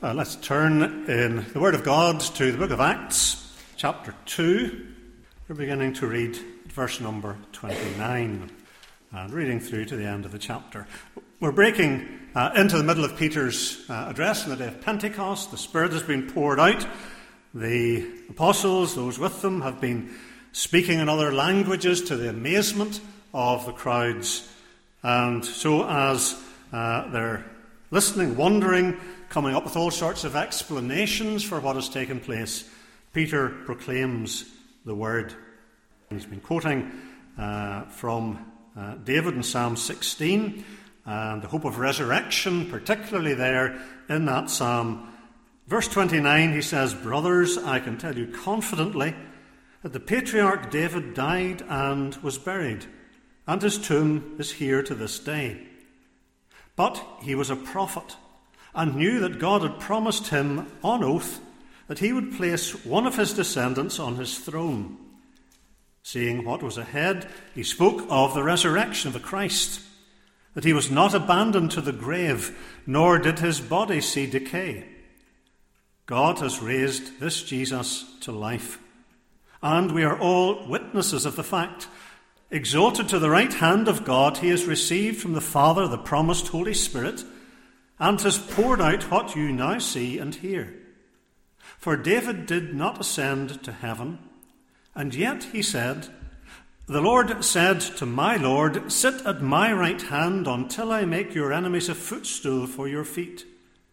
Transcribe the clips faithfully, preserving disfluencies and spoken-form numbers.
Uh, let's turn in the Word of God to the book of Acts, chapter two. We're beginning to read verse number twenty-nine and reading through to the end of the chapter. We're breaking uh, into the middle of Peter's uh, address on the day of Pentecost. The Spirit has been poured out. The apostles, those with them, have been speaking in other languages to the amazement of the crowds. And so as uh, they're listening, wondering, coming up with all sorts of explanations for what has taken place, Peter proclaims the word. He's been quoting uh, from uh, David in Psalm sixteen, and the hope of resurrection, particularly there in that psalm. Verse twenty-nine, he says, "Brothers, I can tell you confidently that the patriarch David died and was buried, and his tomb is here to this day. But he was a prophet, and knew that God had promised him on oath that he would place one of his descendants on his throne. Seeing what was ahead, he spoke of the resurrection of the Christ, that he was not abandoned to the grave, nor did his body see decay. God has raised this Jesus to life, and we are all witnesses of the fact. Exalted to the right hand of God, he has received from the Father the promised Holy Spirit, and has poured out what you now see and hear. For David did not ascend to heaven, and yet he said, 'The Lord said to my Lord, sit at my right hand until I make your enemies a footstool for your feet.'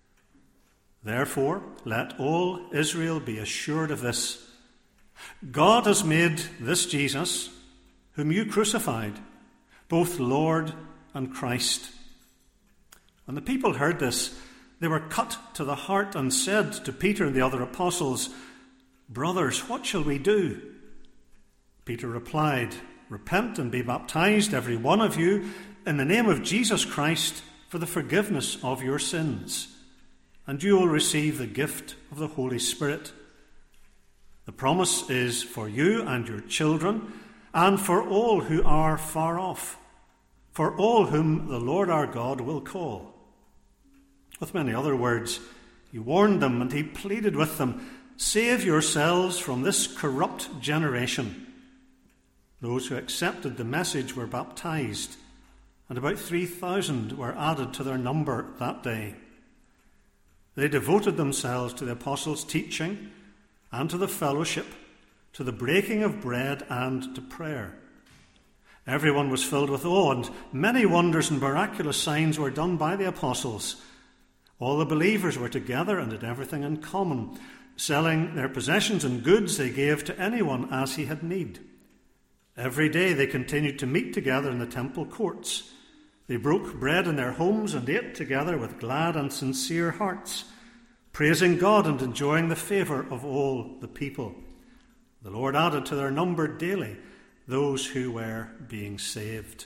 Therefore, let all Israel be assured of this. God has made this Jesus, whom you crucified, both Lord and Christ." When the people heard this, they were cut to the heart and said to Peter and the other apostles, "Brothers, what shall we do?" Peter replied, "Repent and be baptized, every one of you, in the name of Jesus Christ, for the forgiveness of your sins, and you will receive the gift of the Holy Spirit. The promise is for you and your children, and for all who are far off, for all whom the Lord our God will call." With many other words, he warned them and he pleaded with them, "Save yourselves from this corrupt generation." Those who accepted the message were baptized, and about three thousand were added to their number that day. They devoted themselves to the apostles' teaching and to the fellowship, to the breaking of bread and to prayer. Everyone was filled with awe, and many wonders and miraculous signs were done by the apostles. All the believers were together and had everything in common. Selling their possessions and goods, they gave to anyone as he had need. Every day they continued to meet together in the temple courts. They broke bread in their homes and ate together with glad and sincere hearts, praising God and enjoying the favour of all the people. The Lord added to their number daily those who were being saved.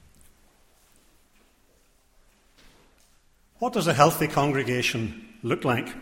What does a healthy congregation look like?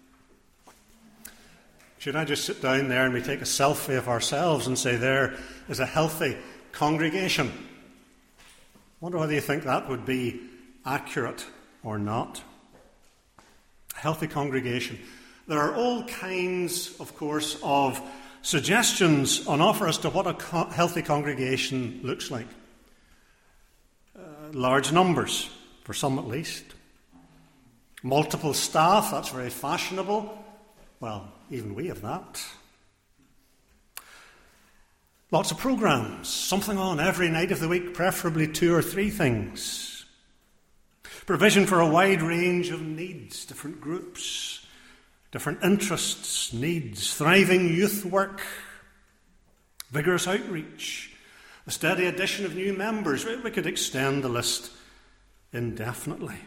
Should I just sit down there and we take a selfie of ourselves and say, there is a healthy congregation? I wonder whether you think that would be accurate or not. A healthy congregation. There are all kinds, of course, of suggestions on offer as to what a co- healthy congregation looks like. Uh, large numbers, for some at least. Multiple staff, that's very fashionable. Well, even we have that. Lots of programs, something on every night of the week, preferably two or three things. Provision for a wide range of needs, different groups, different interests, needs, thriving youth work, vigorous outreach, a steady addition of new members. We could extend the list indefinitely.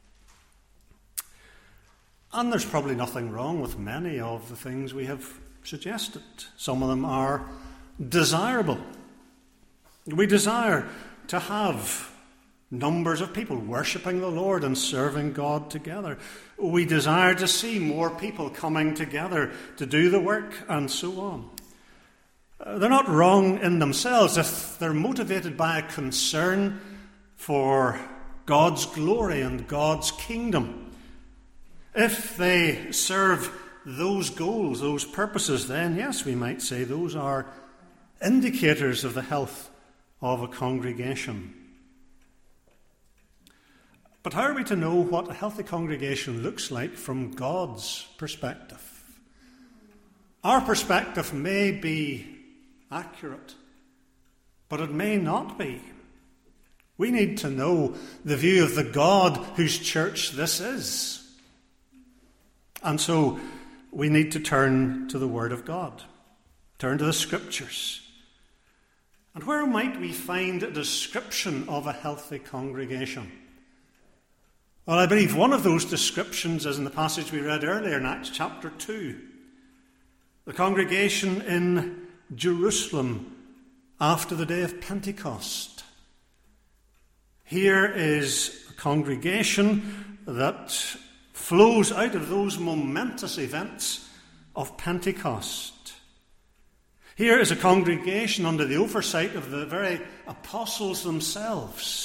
And there's probably nothing wrong with many of the things we have suggested. Some of them are desirable. We desire to have numbers of people worshipping the Lord and serving God together. We desire to see more people coming together to do the work and so on. Uh, they're not wrong in themselves if they're motivated by a concern for God's glory and God's kingdom. If they serve those goals, those purposes, then yes, we might say those are indicators of the health of a congregation. But how are we to know what a healthy congregation looks like from God's perspective? Our perspective may be accurate, but it may not be. We need to know the view of the God whose church this is. And so we need to turn to the Word of God, turn to the Scriptures. And where might we find a description of a healthy congregation? Well, I believe one of those descriptions is in the passage we read earlier in Acts chapter two. The congregation in Jerusalem after the day of Pentecost. Here is a congregation that flows out of those momentous events of Pentecost. Here is a congregation under the oversight of the very apostles themselves.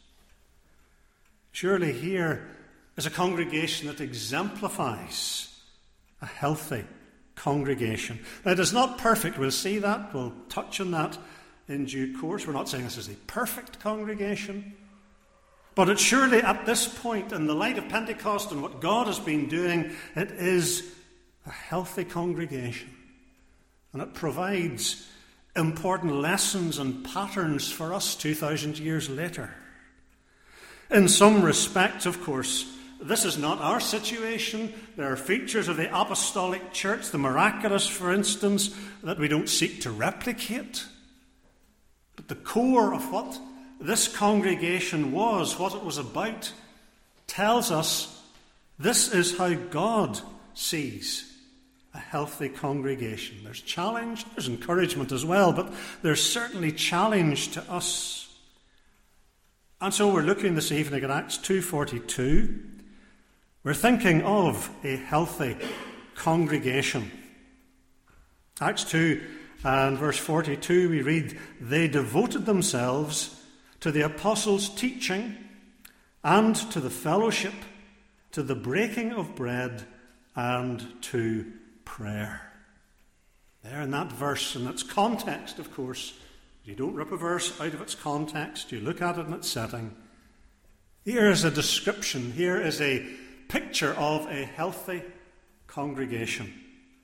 Surely here is a congregation that exemplifies a healthy congregation. Now, it is not perfect. We'll see that. We'll touch on that in due course. We're not saying this is a perfect congregation. But it surely, at this point, in the light of Pentecost and what God has been doing, it is a healthy congregation. And it provides important lessons and patterns for us two thousand years later. In some respects, of course, this is not our situation. There are features of the apostolic church, the miraculous, for instance, that we don't seek to replicate. But the core of what this congregation was, what it was about, tells us this is how God sees a healthy congregation. There's challenge, there's encouragement as well, but there's certainly challenge to us. And so we're looking this evening at Acts two forty-two. We're thinking of a healthy congregation. Acts two and verse forty-two, we read, "They devoted themselves to the apostles' teaching and to the fellowship, to the breaking of bread and to prayer." There in that verse, in its context, of course, you don't rip a verse out of its context. You look at it in its setting. Here is a description. Here is a picture of a healthy congregation.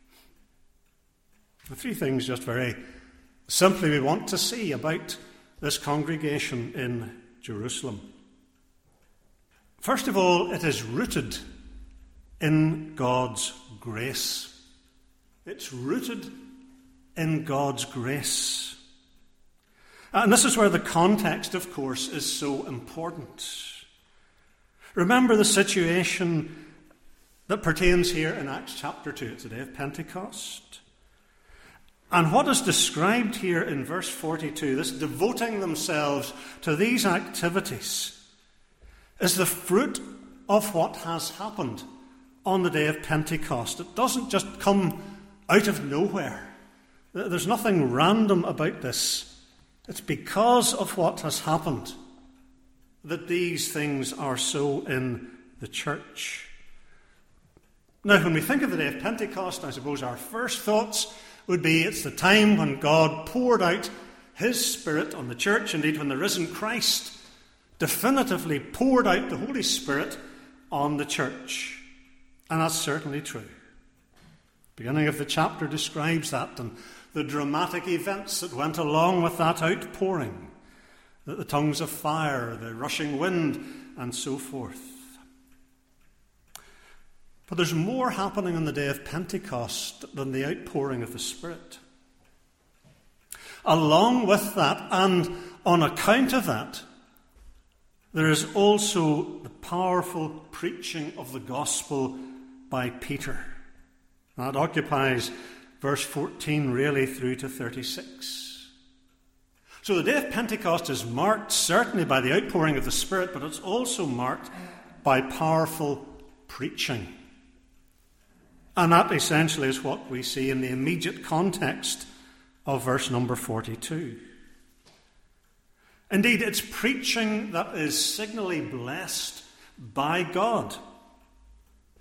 The three things just very simply we want to see about this congregation in Jerusalem. First of all, it is rooted in God's grace. It's rooted in God's grace. And this is where the context, of course, is so important. Remember the situation that pertains here in Acts chapter two. It's the day of Pentecost. And what is described here in verse forty-two, this devoting themselves to these activities, is the fruit of what has happened on the day of Pentecost. It doesn't just come out of nowhere. There's nothing random about this. It's because of what has happened that these things are so in the church. Now, when we think of the day of Pentecost, I suppose our first thoughts would be it's the time when God poured out his Spirit on the church. Indeed, when the risen Christ definitively poured out the Holy Spirit on the church. And that's certainly true. The beginning of the chapter describes that and the dramatic events that went along with that outpouring. The tongues of fire, the rushing wind, and so forth. But there's more happening on the day of Pentecost than the outpouring of the Spirit. Along with that, and on account of that, there is also the powerful preaching of the gospel by Peter. That occupies verse fourteen really through to thirty-six. So the day of Pentecost is marked certainly by the outpouring of the Spirit, but it's also marked by powerful preaching. And that essentially is what we see in the immediate context of verse number forty-two. Indeed, it's preaching that is signally blessed by God.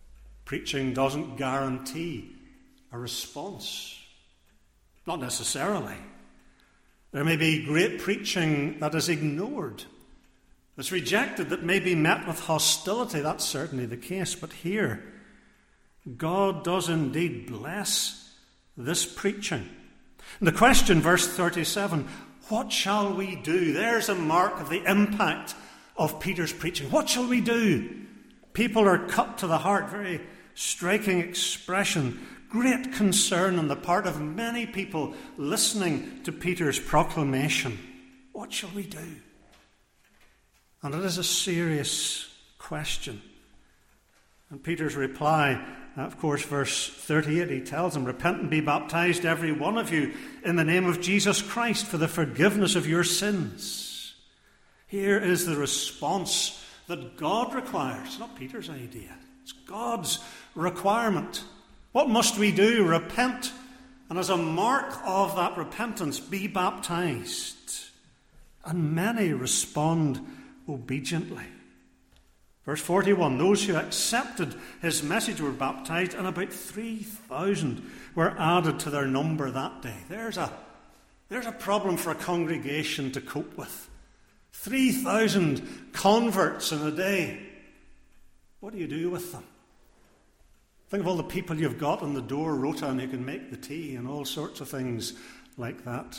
Preaching doesn't guarantee a response. Not necessarily. There may be great preaching that is ignored, that's rejected, that may be met with hostility. That's certainly the case. But here, God does indeed bless this preaching. And the question, verse thirty-seven, what shall we do? There's a mark of the impact of Peter's preaching. What shall we do? People are cut to the heart. Very striking expression. Great concern on the part of many people listening to Peter's proclamation. What shall we do? And it is a serious question. And Peter's reply, of course, verse thirty-eight, he tells them, repent and be baptized, every one of you, in the name of Jesus Christ for the forgiveness of your sins. Here is the response that God requires, not Peter's idea. It's God's requirement. What must we do? Repent, and as a mark of that repentance, be baptized. And many respond obediently. Verse forty-one, those who accepted his message were baptized, and about three thousand were added to their number that day. There's a, there's a problem for a congregation to cope with. three thousand converts in a day. What do you do with them? Think of all the people you've got on the door rota and who can make the tea and all sorts of things like that.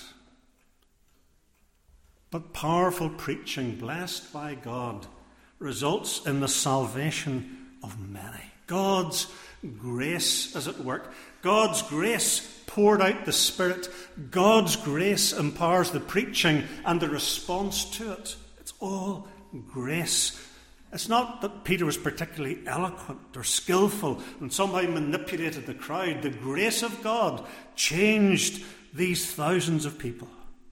But powerful preaching, blessed by God, results in the salvation of many. God's grace is at work. God's grace poured out the Spirit. God's grace empowers the preaching and the response to it. It's all grace. It's not that Peter was particularly eloquent or skillful and somehow manipulated the crowd. The grace of God changed these thousands of people.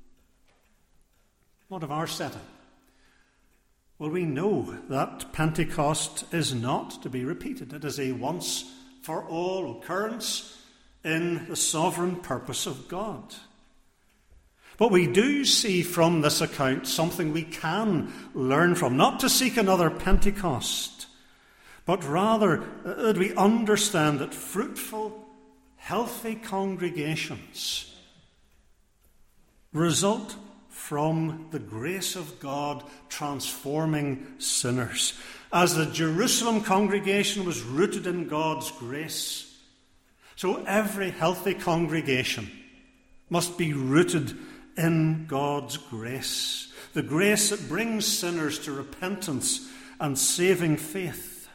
What of our setting? Well, we know that Pentecost is not to be repeated. It is a once-for-all occurrence in the sovereign purpose of God. But we do see from this account something we can learn from, not to seek another Pentecost, but rather that we understand that fruitful, healthy congregations result from the grace of God transforming sinners. As the Jerusalem congregation was rooted in God's grace, so every healthy congregation must be rooted in God's grace, the grace that brings sinners to repentance and saving faith.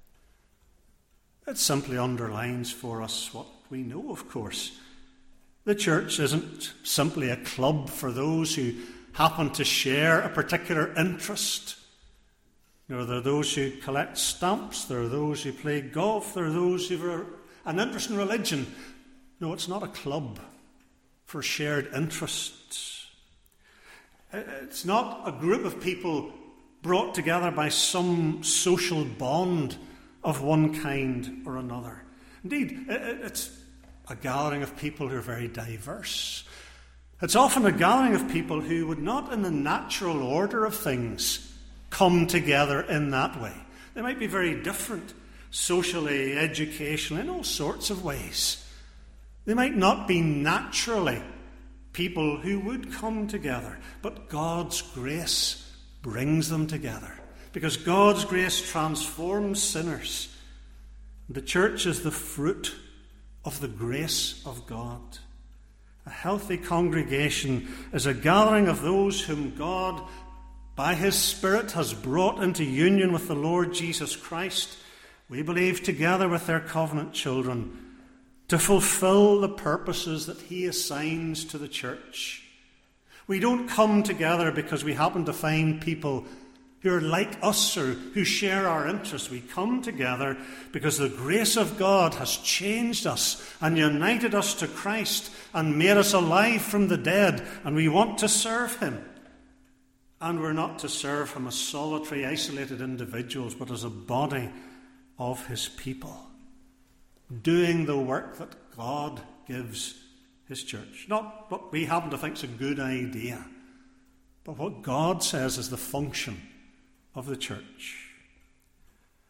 It simply underlines for us what we know, of course. The church isn't simply a club for those who happen to share a particular interest. You know, there are those who collect stamps, there are those who play golf, there are those who have an interest in religion. No, it's not a club for shared interests. It's not a group of people brought together by some social bond of one kind or another. Indeed, it's a gathering of people who are very diverse. It's often a gathering of people who would not, in the natural order of things, come together in that way. They might be very different socially, educationally, in all sorts of ways. They might not be naturally people who would come together, but God's grace brings them together, because God's grace transforms sinners. The church is the fruit of the grace of God. A healthy congregation is a gathering of those whom God, by his Spirit, has brought into union with the Lord Jesus Christ, we believe, together with their covenant children, to fulfill the purposes that he assigns to the church. We don't come together because we happen to find people who are like us or who share our interests. We come together because the grace of God has changed us and united us to Christ and made us alive from the dead, and we want to serve him. And we're not to serve him as solitary, isolated individuals, but as a body of his people, doing the work that God gives his church. Not what we happen to think is a good idea, but what God says is the function of the church.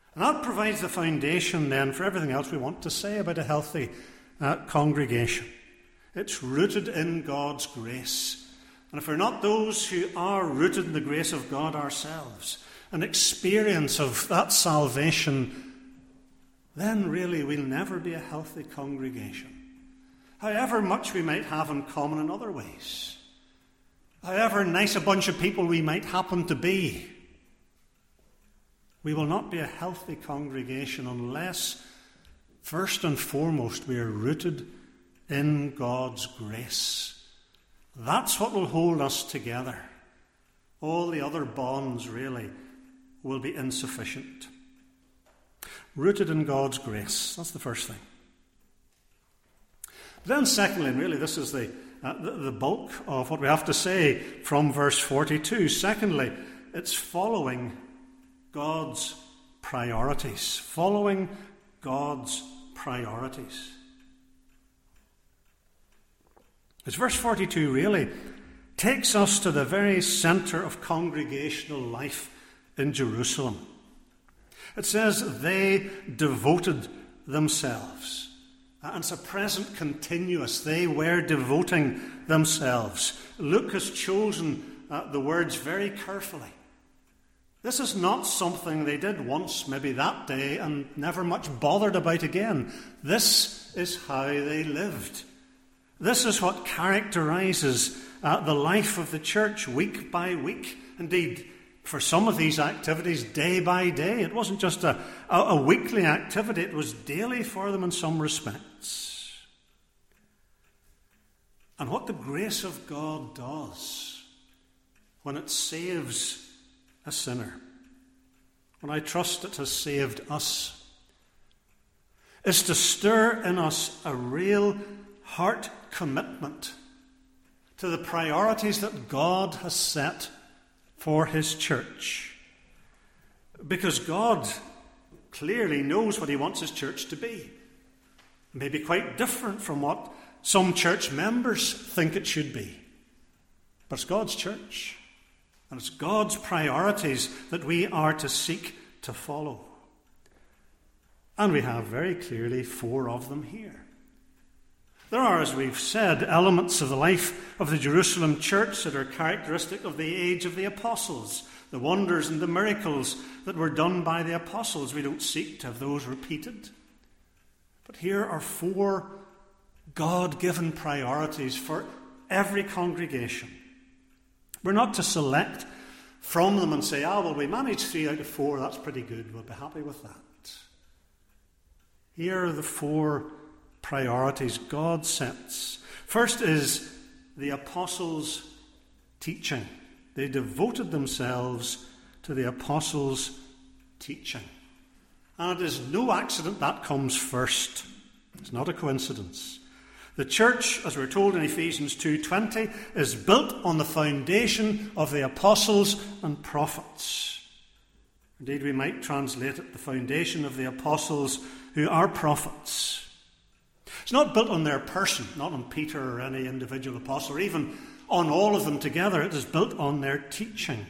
And that provides the foundation then for everything else we want to say about a healthy uh, congregation. It's rooted in God's grace. And if we're not those who are rooted in the grace of God ourselves, an experience of that salvation, then really we'll never be a healthy congregation. However much we might have in common in other ways, however nice a bunch of people we might happen to be, we will not be a healthy congregation unless, first and foremost, we are rooted in God's grace. That's what will hold us together. All the other bonds, really, will be insufficient. Rooted in God's grace. That's the first thing. Then secondly, and really this is the, uh, the, the bulk of what we have to say from verse forty-two. Secondly, it's following God's priorities. Following God's priorities. As verse forty-two really takes us to the very centre of congregational life in Jerusalem. It says they devoted themselves. And it's a present continuous. They were devoting themselves. Luke has chosen uh, the words very carefully. This is not something they did once, maybe that day, and never much bothered about again. This is how they lived. This is what characterizes uh, the life of the church week by week. Indeed, for some of these activities, day by day. It wasn't just a, a, a weekly activity, it was daily for them in some respects. And what the grace of God does when it saves a sinner, when I trust it has saved us, is to stir in us a real heart commitment to the priorities that God has set for his church. Because God clearly knows what he wants his church to be. It may be quite different from what some church members think it should be. But it's God's church. And it's God's priorities that we are to seek to follow. And we have very clearly four of them here. There are, as we've said, elements of the life of the Jerusalem church that are characteristic of the age of the apostles. The wonders and the miracles that were done by the apostles. We don't seek to have those repeated. But here are four God-given priorities for every congregation. We're not to select from them and say, ah, well, we managed three out of four, that's pretty good, we'll be happy with that. Here are the four priorities God sets. First is the apostles' teaching. They devoted themselves to the apostles' teaching. And it is no accident that comes first. It's not a coincidence. The church, as we're told in Ephesians two twenty, is built on the foundation of the apostles and prophets. Indeed, we might translate it the foundation of the apostles who are prophets. It's not built on their person, not on Peter or any individual apostle, or even on all of them together. It is built on their teaching.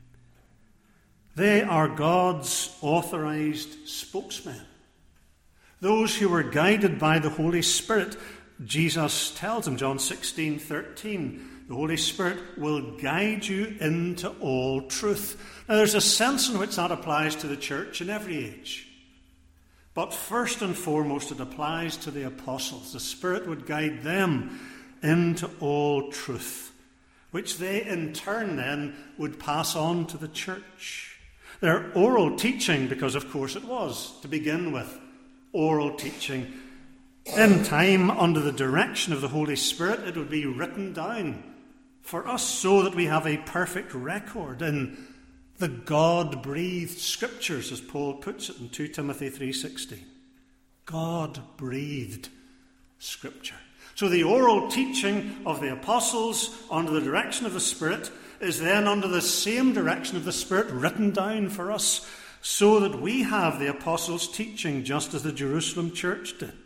They are God's authorized spokesmen. Those who were guided by the Holy Spirit. Jesus tells them, John sixteen thirteen, the Holy Spirit will guide you into all truth. Now, there's a sense in which that applies to the church in every age. But first and foremost, it applies to the apostles. The Spirit would guide them into all truth, which they in turn then would pass on to the church. Their oral teaching, because of course it was, to begin with, oral teaching. In time, under the direction of the Holy Spirit, it would be written down for us so that we have a perfect record in the God-breathed Scriptures, as Paul puts it in two Timothy three sixteen. God-breathed Scripture. So the oral teaching of the apostles under the direction of the Spirit is then under the same direction of the Spirit written down for us so that we have the apostles' teaching just as the Jerusalem church did.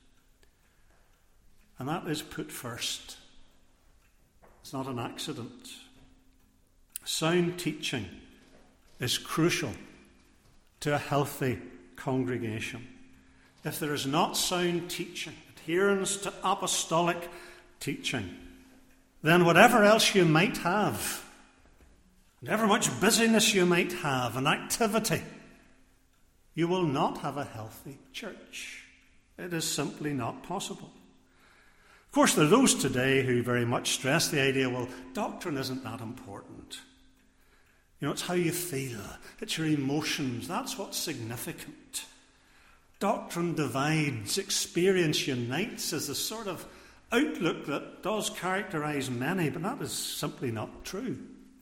And that is put first. It's not an accident. Sound teaching is crucial to a healthy congregation. If there is not sound teaching, adherence to apostolic teaching, then whatever else you might have, whatever much busyness you might have and activity, you will not have a healthy church. It is simply not possible. Of course, there are those today who very much stress the idea, well, doctrine isn't that important. You know, it's how you feel. It's your emotions. That's what's significant. Doctrine divides, experience unites is the sort of outlook that does characterize many, but that is simply not true.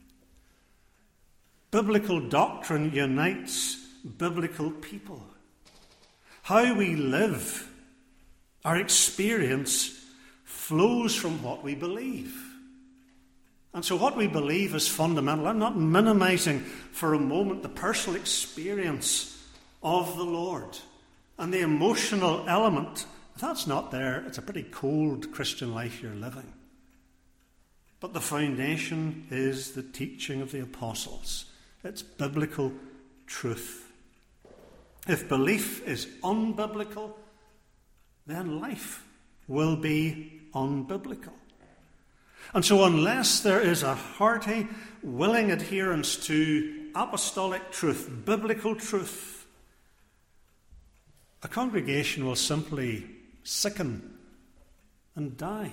Biblical doctrine unites biblical people. How we live, our experience, flows from what we believe. And so what we believe is fundamental. I'm not minimizing for a moment the personal experience of the Lord and the emotional element. If that's not there, it's a pretty cold Christian life you're living. But the foundation is the teaching of the apostles. It's biblical truth. If belief is unbiblical, then life will be unbiblical. And so unless there is a hearty, willing adherence to apostolic truth, biblical truth, a congregation will simply sicken and die.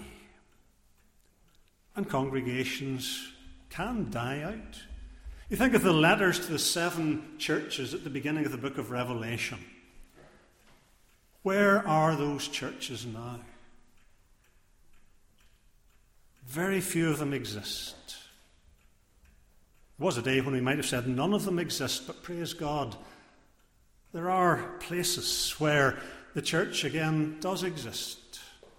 And congregations can die out. You think of the letters to the seven churches at the beginning of the book of Revelation. Where are those churches now? Very few of them exist. There was a day when we might have said none of them exist, but praise God, there are places where the church again does exist.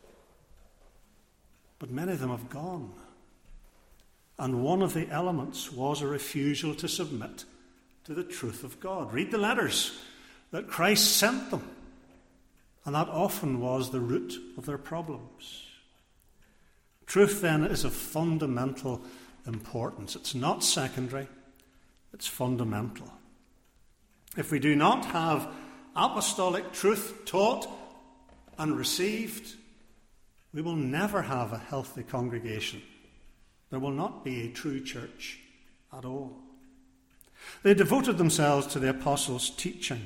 But many of them have gone. And one of the elements was a refusal to submit to the truth of God. Read the letters that Christ sent them. And that often was the root of their problems. Truth, then, is of fundamental importance. It's not secondary, it's fundamental. If we do not have apostolic truth taught and received, we will never have a healthy congregation. There will not be a true church at all. They devoted themselves to the apostles' teaching.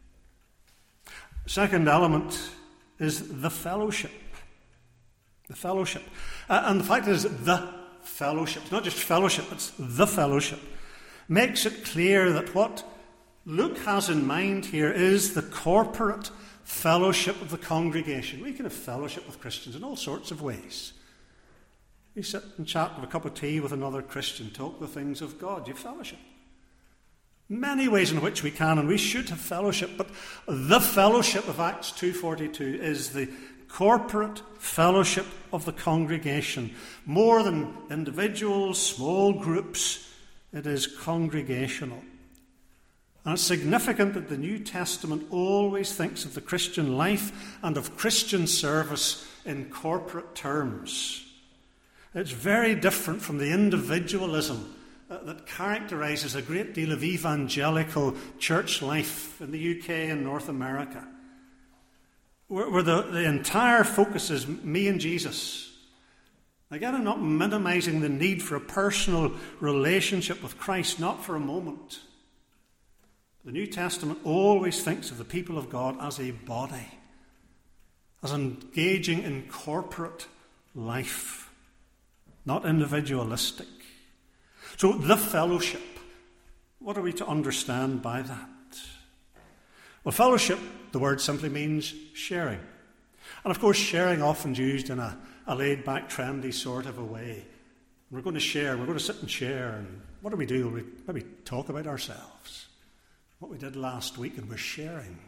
Second element is the fellowship. The fellowship. Uh, and the fact is, the fellowship, it's not just fellowship, it's the fellowship, makes it clear that what Luke has in mind here is the corporate fellowship of the congregation. We can have fellowship with Christians in all sorts of ways. You sit and chat with a cup of tea with another Christian, talk the things of God. You fellowship. Many ways in which we can, and we should have fellowship, but the fellowship of Acts two forty-two is the corporate fellowship of the congregation. More than individuals, small groups, it is congregational. And it's significant that the New Testament always thinks of the Christian life and of Christian service in corporate terms. It's very different from the individualism uh, that characterizes a great deal of evangelical church life in the U K and North America, where, where the, the entire focus is me and Jesus. Again, I'm not minimizing the need for a personal relationship with Christ, not for a moment. The New Testament always thinks of the people of God as a body, as engaging in corporate life. Not individualistic. So the fellowship, what are we to understand by that? Well, fellowship, the word simply means sharing. And of course, sharing often used in a, a laid-back, trendy sort of a way. We're going to share, we're going to sit and share, and what do we do? We maybe talk about ourselves, what we did last week, and we're sharing.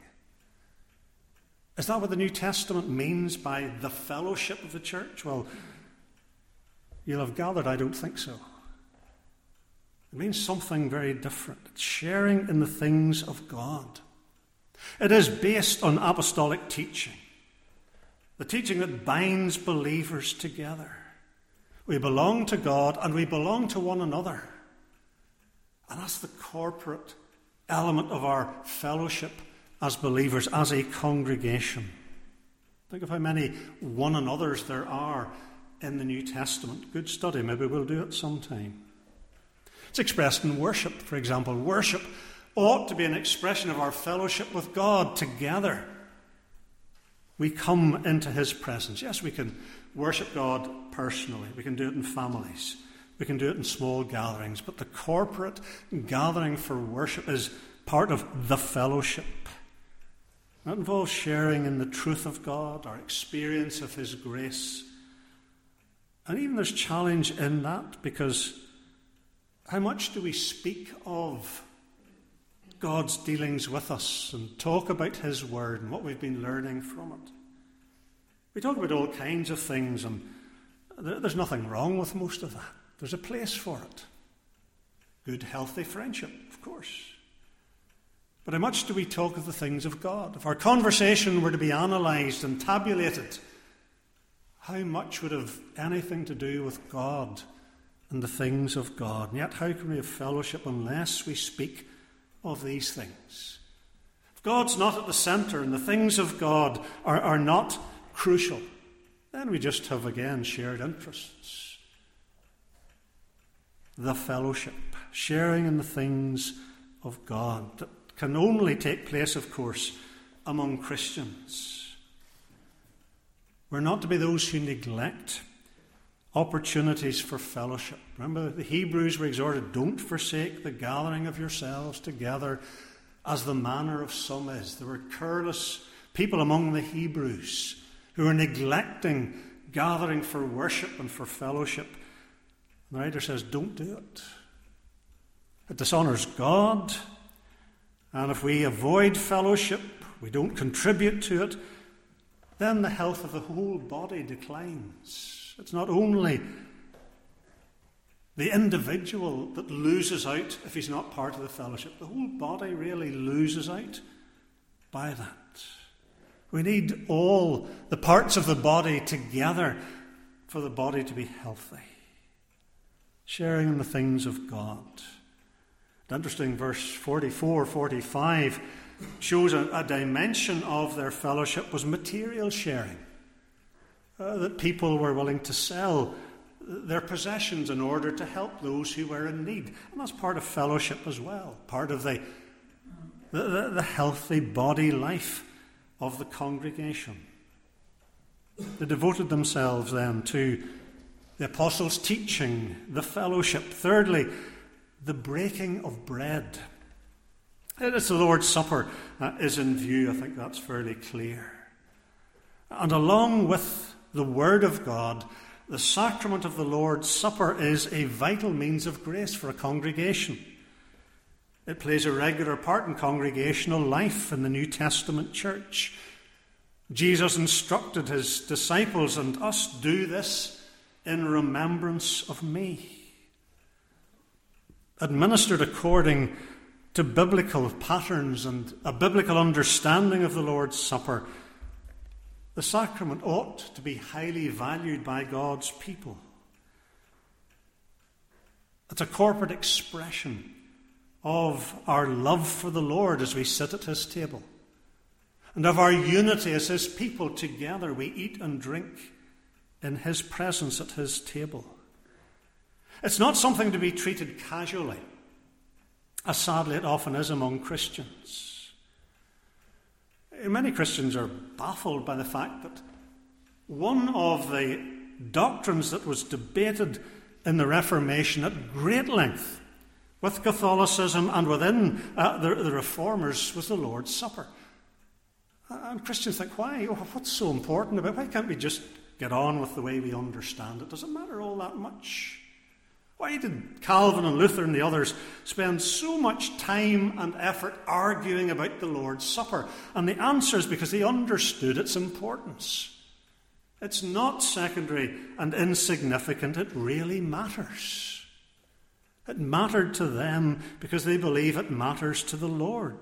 Is that what the New Testament means by the fellowship of the church? Well, you'll have gathered, I don't think so. It means something very different. It's sharing in the things of God. It is based on apostolic teaching, the teaching that binds believers together. We belong to God and we belong to one another. And that's the corporate element of our fellowship as believers, as a congregation. Think of how many one another's there are in the New Testament. Good study, maybe we'll do it sometime. It's expressed in worship, for example. Worship ought to be an expression of our fellowship with God together. We come into his presence. Yes, we can worship God personally. We can do it in families. We can do it in small gatherings. But the corporate gathering for worship is part of the fellowship. That involves sharing in the truth of God, our experience of his grace. And even there's challenge in that, because how much do we speak of God's dealings with us and talk about his word and what we've been learning from it? We talk about all kinds of things, and there's nothing wrong with most of that. There's a place for it. Good, healthy friendship, of course. But how much do we talk of the things of God? If our conversation were to be analysed and tabulated, how much would have anything to do with God and the things of God? And yet, how can we have fellowship unless we speak of these things? If God's not at the centre and the things of God are, are not crucial, then we just have, again, shared interests. The fellowship, sharing in the things of God, that can only take place, of course, among Christians. We're not to be those who neglect opportunities for fellowship. Remember, the Hebrews were exhorted, don't forsake the gathering of yourselves together as the manner of some is. There were careless people among the Hebrews who were neglecting gathering for worship and for fellowship. The writer says, don't do it. It dishonours God, and if we avoid fellowship, we don't contribute to it, then the health of the whole body declines. It's not only the individual that loses out if he's not part of the fellowship. The whole body really loses out by that. We need all the parts of the body together for the body to be healthy. Sharing in the things of God. An interesting verse forty-four, forty-five shows a, a dimension of their fellowship was material sharing. Uh, that people were willing to sell their possessions in order to help those who were in need. And that's part of fellowship as well. Part of the, the, the, the healthy body life of the congregation. They devoted themselves then to the apostles' teaching, the fellowship. Thirdly, the breaking of bread. It's the Lord's Supper uh, is in view. I think that's fairly clear. And along with the Word of God, the sacrament of the Lord's Supper is a vital means of grace for a congregation. It plays a regular part in congregational life in the New Testament church. Jesus instructed his disciples and us, do this in remembrance of me. Administered according to biblical patterns and a biblical understanding of the Lord's Supper, the sacrament ought to be highly valued by God's people. It's a corporate expression of our love for the Lord as we sit at his table, and of our unity as his people together. We eat and drink in his presence at his table. It's not something to be treated casually, as sadly it often is among Christians. Many Christians are baffled by the fact that one of the doctrines that was debated in the Reformation at great length with Catholicism and within uh, the, the Reformers was the Lord's Supper. And Christians think, why? Oh, what's so important about it? Why can't we just get on with the way we understand it? Does it matter all that much? Why did Calvin and Luther and the others spend so much time and effort arguing about the Lord's Supper? And the answer is because they understood its importance. It's not secondary and insignificant. It really matters. It mattered to them because they believe it matters to the Lord.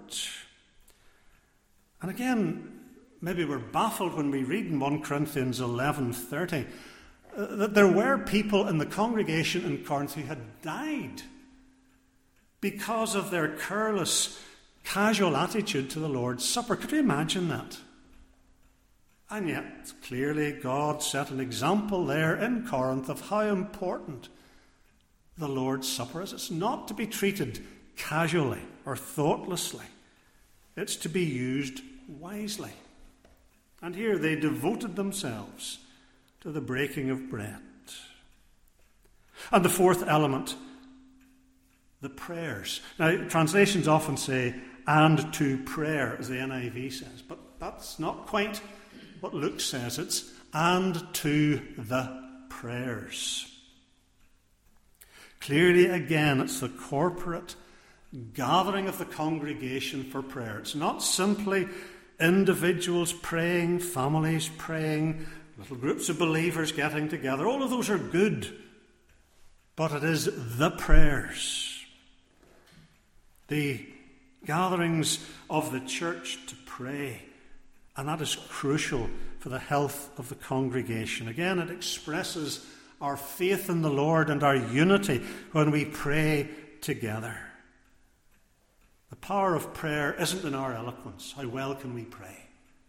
And again, maybe we're baffled when we read in First Corinthians eleven thirty uh, that there were people in the congregation in Corinth who had died because of their careless casual attitude to the Lord's Supper. Could we imagine that? And yet, clearly, God set an example there in Corinth of how important the Lord's Supper is. It's not to be treated casually or thoughtlessly. It's to be used wisely. And here they devoted themselves to the breaking of bread. And the fourth element, the prayers. Now, translations often say, and to prayer, as the N I V says, but that's not quite what Luke says. It's, and to the prayers. Clearly, again, it's the corporate gathering of the congregation for prayer. It's not simply individuals praying, families praying, little groups of believers getting together. All of those are good. But it is the prayers, the gatherings of the church to pray. And that is crucial for the health of the congregation. Again, it expresses our faith in the Lord and our unity when we pray together. The power of prayer isn't in our eloquence. How well can we pray?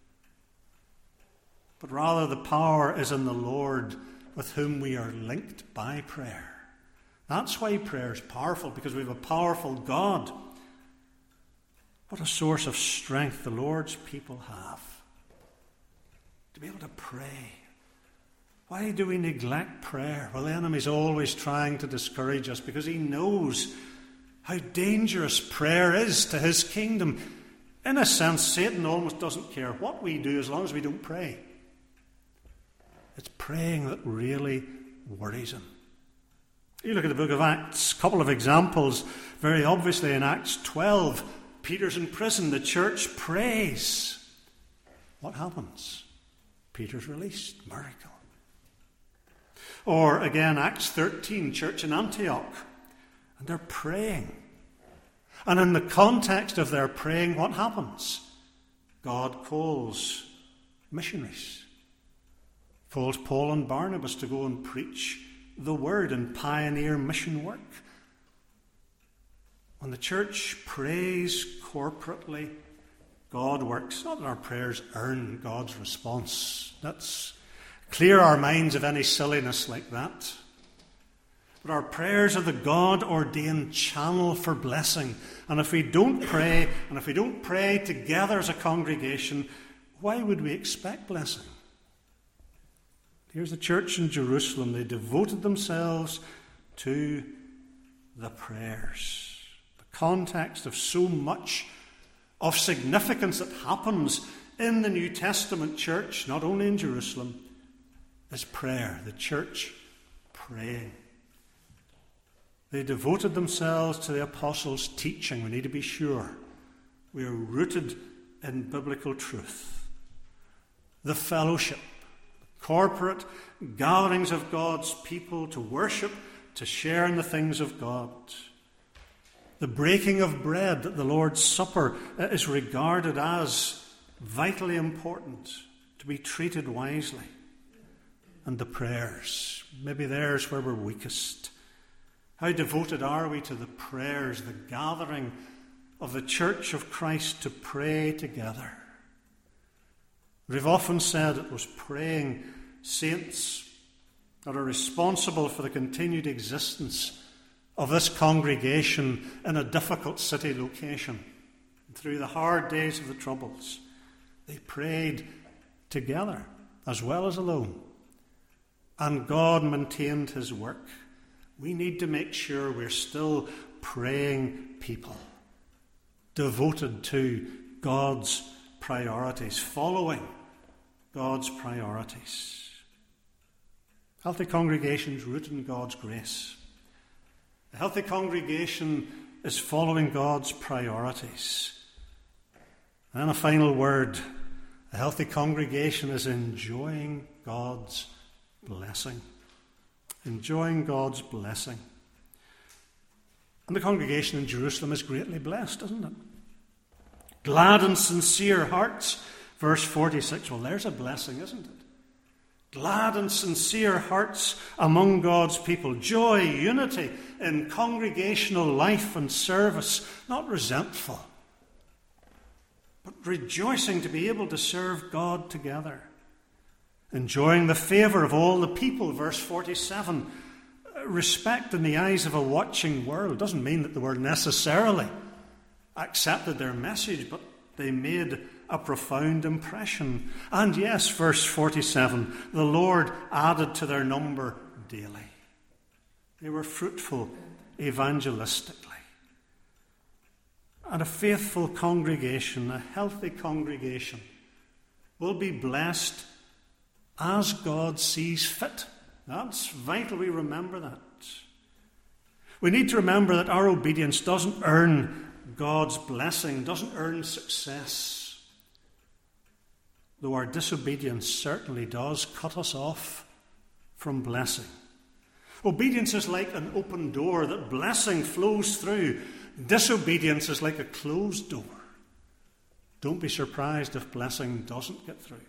But rather the power is in the Lord with whom we are linked by prayer. That's why prayer is powerful, because we have a powerful God. What a source of strength the Lord's people have. To be able to pray. Why do we neglect prayer? Well, the enemy's always trying to discourage us because he knows how dangerous prayer is to his kingdom. In a sense, Satan almost doesn't care what we do as long as we don't pray. It's praying that really worries him. You look at the book of Acts, a couple of examples. Very obviously in Acts twelve, Peter's in prison. The church prays. What happens? Peter's released. Miracle. Or again, Acts thirteen, church in Antioch. And they're praying. And in the context of their praying, what happens? God calls missionaries. Calls Paul and Barnabas to go and preach the word and pioneer mission work. When the church prays corporately, God works. Not that our prayers earn God's response. Let's clear our minds of any silliness like that. But our prayers are the God-ordained channel for blessing. And if we don't pray, and if we don't pray together as a congregation, why would we expect blessing? Here's the church in Jerusalem. They devoted themselves to the prayers. The context of so much of significance that happens in the New Testament church, not only in Jerusalem, is prayer. The church praying. They devoted themselves to the apostles' teaching. We need to be sure we are rooted in biblical truth. The fellowship. Corporate gatherings of God's people to worship, to share in the things of God. The breaking of bread at the Lord's Supper is regarded as vitally important, to be treated wisely. And the prayers, maybe there's where we're weakest. How devoted are we to the prayers, the gathering of the church of Christ to pray together? We've often said it was praying saints that are responsible for the continued existence of this congregation in a difficult city location. Through the hard days of the Troubles, they prayed together as well as alone. And God maintained his work. We need to make sure we're still praying people, devoted to God's priorities, following God's priorities. Healthy congregations rooted in God's grace. A healthy congregation is following God's priorities. And then a final word. A healthy congregation is enjoying God's blessing. Enjoying God's blessing. And the congregation in Jerusalem is greatly blessed, isn't it? Glad and sincere hearts. Verse forty-six, well, there's a blessing, isn't it? Glad and sincere hearts among God's people. Joy, unity in congregational life and service. Not resentful, but rejoicing to be able to serve God together. Enjoying the favour of all the people, verse forty-seven. Respect in the eyes of a watching world doesn't mean that they were necessarily accepted their message, but they made a profound impression. And yes, verse forty-seven, the Lord added to their number daily. They were fruitful evangelistically. And a faithful congregation, a healthy congregation, will be blessed as God sees fit. That's vital we remember that. We need to remember that our obedience doesn't earn God's blessing, doesn't earn success. Though our disobedience certainly does cut us off from blessing. Obedience is like an open door that blessing flows through. Disobedience is like a closed door. Don't be surprised if blessing doesn't get through.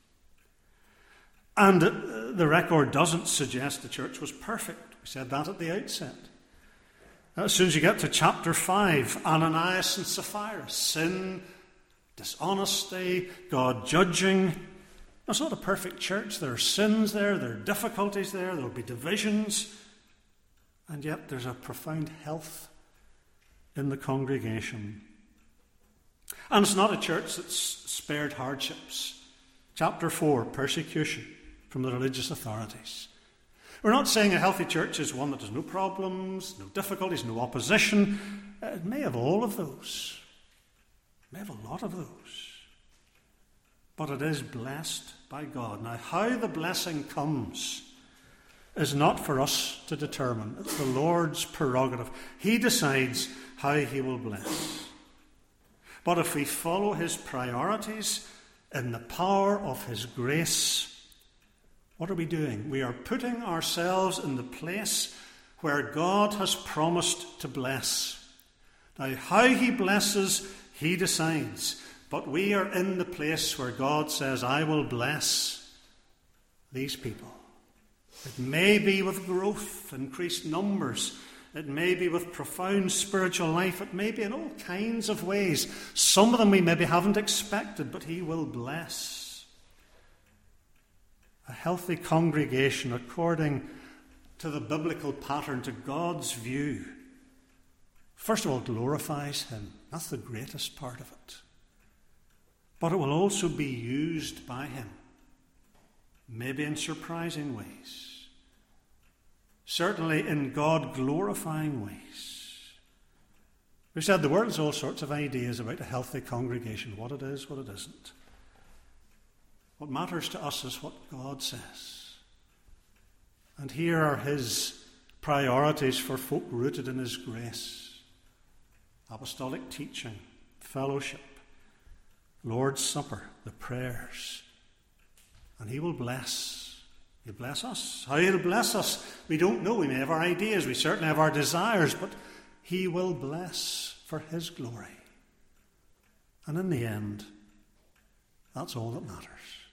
And the record doesn't suggest the church was perfect. We said that at the outset. As soon as you get to chapter five, Ananias and Sapphira, sin, dishonesty, God judging. It's not a perfect church. There are sins there, there are difficulties there, there will be divisions. And yet there's a profound health in the congregation. And it's not a church that's spared hardships. Chapter four, persecution from the religious authorities. We're not saying a healthy church is one that has no problems, no difficulties, no opposition. It may have all of those. It may have a lot of those. But it is blessed by God. Now, how the blessing comes is not for us to determine. It's the Lord's prerogative. He decides how he will bless. But if we follow his priorities in the power of his grace, what are we doing? We are putting ourselves in the place where God has promised to bless. Now, how he blesses, he decides. But we are in the place where God says, I will bless these people. It may be with growth, increased numbers. It may be with profound spiritual life. It may be in all kinds of ways. Some of them we maybe haven't expected, but he will bless. A healthy congregation, according to the biblical pattern, to God's view, first of all, glorifies him. That's the greatest part of it. But it will also be used by him, maybe in surprising ways, certainly in God-glorifying ways. We said the world has all sorts of ideas about a healthy congregation, what it is, what it isn't. What matters to us is what God says. And here are his priorities for folk rooted in his grace. Apostolic teaching, fellowship, Lord's Supper, the prayers. And he will bless. He'll bless us. How he'll bless us, we don't know. We may have our ideas. We certainly have our desires. But he will bless for his glory. And in the end, that's all that matters.